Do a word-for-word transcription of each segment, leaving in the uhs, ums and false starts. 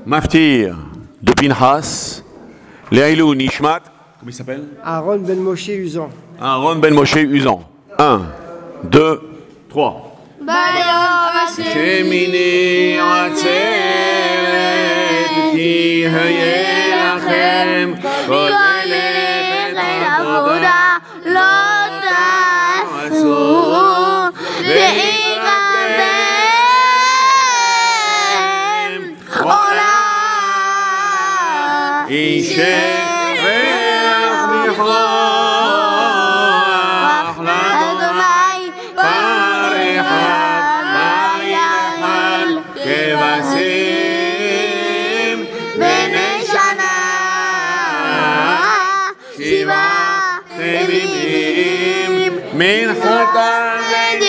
Maftir de Pinhas, Leilou Nishmat, comment il s'appelle? Aaron Ben Moshe Uzan. Aaron Ben Moshe Uzan. Un, deux, trois. שמיני עצרת כי היה לכם כל מלאכת עבודה לא תעשו ועיקרתם עולה איש ריח מכוח לאדוני פרחה כבשים בני שנה שבעה תמימים מנחתם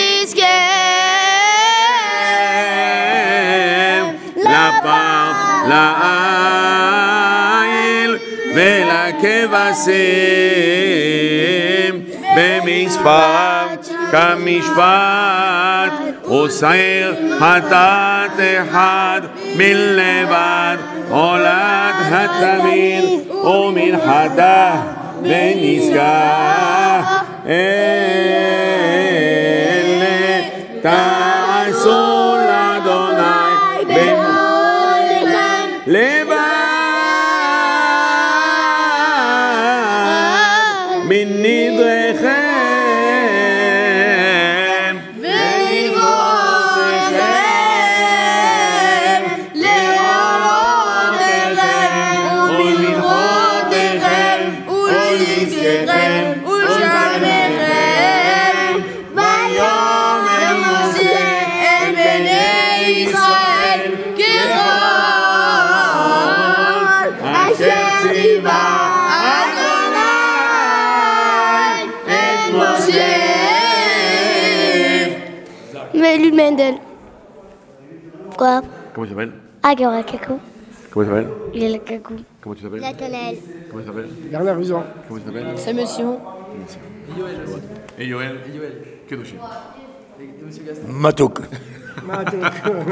ודזכם לפח לעיל ולכבשים במספר כמשפט ושעיר חטאת אחד מלבד עולת התמיד ומנחתה ונשגח אלה תעשו לאדוני במולכם לבד מנדריכם Mélule Mendel. Quoi? Comment tu t'appelles? Agora Kakou. Comment tu t'appelles? Lila Kakou. Comment tu t'appelles? Nathanaël. Comment tu t'appelles? Bernard Uzan. Comment tu t'appelles? Samuel Simon. Et Yoel? Et Yoel? Kedoshim. Matouk. Matok.